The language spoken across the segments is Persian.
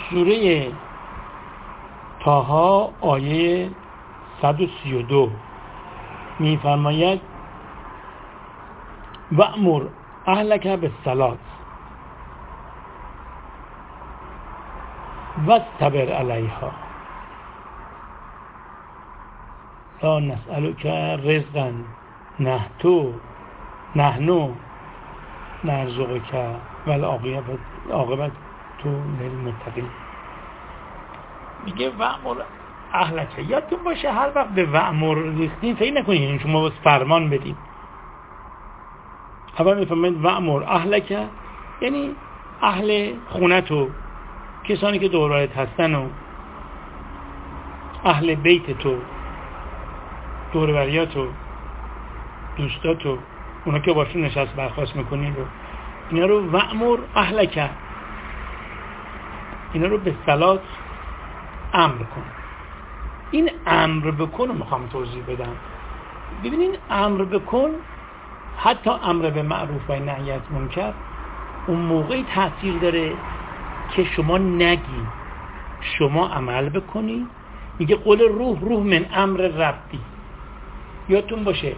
سوره طه آیه 132 می‌فرماید وأمر اهلک بالصلاة واصطبر علیها لا نسألک رزقا نحن نرزقک والعاقبة للمتقین. میگه وأمر اهلک. یادتون باشه هر وقت به وأمر ریختین فکر نکنید این شما بس فرمان بدین. اول میفهمید وأمر اهلک یعنی اهل خونتو، کسانی که دورت هستن و اهل بیت تو، دوروریاتو، دوستاتو، اونا که باشون نشست برخاست میکنی رو، اینا رو وأمر اهلک، اینا رو به صلات امر کن. این امر بکن رو میخوام توضیح بدم. ببینین امر بکن، حتی امر به معروف و نهی از منکر، اون موقعی تاثیر داره که شما نگی، شما عمل بکنی. میگه قول روح من امر ربی. یادتون باشه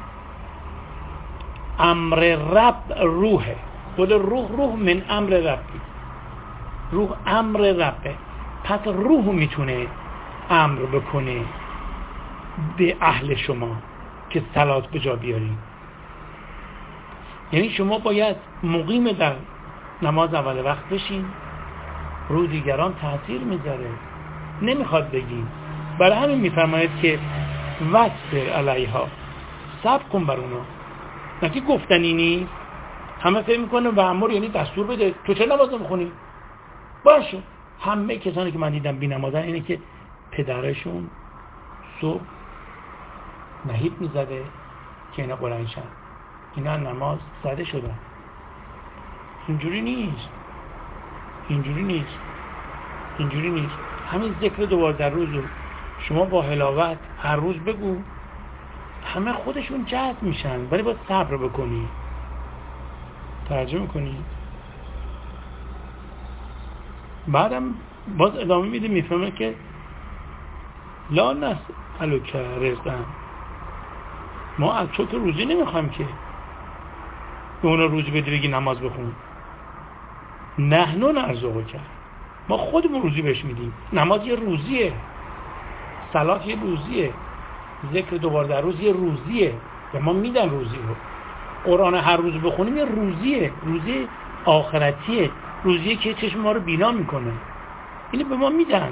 امر رب روحه، قول روح من امر ربی. روح امر ربه، پس روح میتونه امر بکنه به اهل شما که صلات به جا بیارین. یعنی شما باید مقیم در نماز اول وقت بشین، رو دیگران تاثیر میذاره، نمیخواد بگین. برای همین میفرماید که واصبر علیها، صبر کن بر اونا. نه که گفتنی نیست. همه فکر میکنه وأمر یعنی دستور بده تو چه نماز میخونی باشه. همه کسانی که من دیدم بی نمازن اینه که پدرشون صبح نهیب میزده که اینا قرآن شن، اینا نماز زده شدن. اینجوری نیست. همین ذکر 2 در روز رو شما با حلاوت هر روز بگو، همه خودشون جذب میشن، ولی باید صبر بکنی. ترجمه کنی. بعدم باز ادامه میده، میفهمه که لا نسألک رزقا، ما از تو که روزی نمیخوایم که به اونا روزی بدی بگی نماز بخون. نحن نرزقک، ما خودمون روزی بهش میدیم. نماز یه روزیه، صلات یه روزیه، ذکر 2 در روز یه روزیه، به ما میدن روزی رو. قرآن هر روز بخونیم یه روزیه، روزی آخرتیه، روزیه که چشم ما رو بینا میکنه. اینو به ما میدن.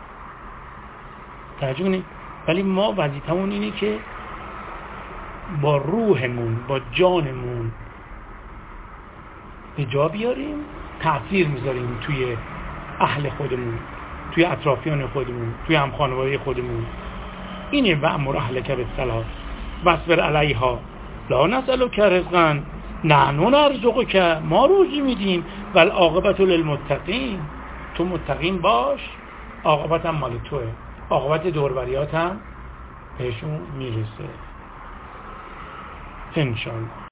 توجه کنید. ولی ما وظیفمون اینه که با روحمون، با جانمون به جا بیاریم، تأثیر میذاریم توی اهل خودمون، توی اطرافیان خودمون، توی همخانواده خودمون. اینه وأمر اهلک بالصلاة واصبر علیها لا نسألک رزقا نحن نرزقک، ما روزی میدیم والعاقبة للمتقین، تو متقین باش، عاقبت هم مال توه، عاقبت دوروریات هم بهشون میرسه انشاءالله.